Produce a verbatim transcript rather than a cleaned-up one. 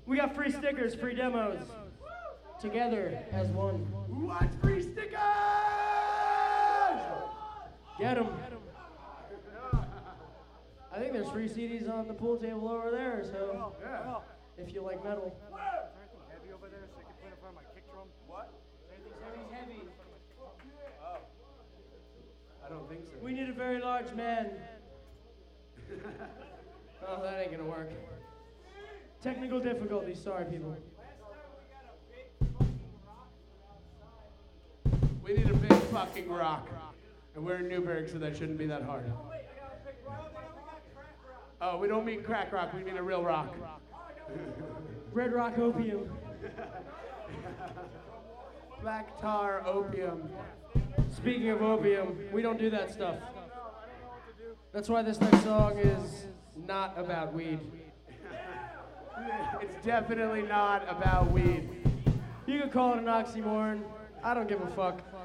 We got free stickers, free demos. Together as one. Who wants free stickers? Get them. I think there's free C Ds on the pool table over there, so Yeah. if you like metal. Heavy over there, so I can put it in front of my kick drum. What? Anything's heavy. Oh. I don't think so. We need a very large man. Oh, that ain't gonna work. Technical difficulties, sorry people. We need a big fucking rock. And we're in Newburgh, so that shouldn't be that hard. Oh, we don't mean crack rock, we mean a real rock. Red Rock Opium. Black tar opium. Speaking of opium, we don't do that stuff. That's why this next song is not about weed. It's definitely not about weed. You could call it an oxymoron. I don't give a fuck.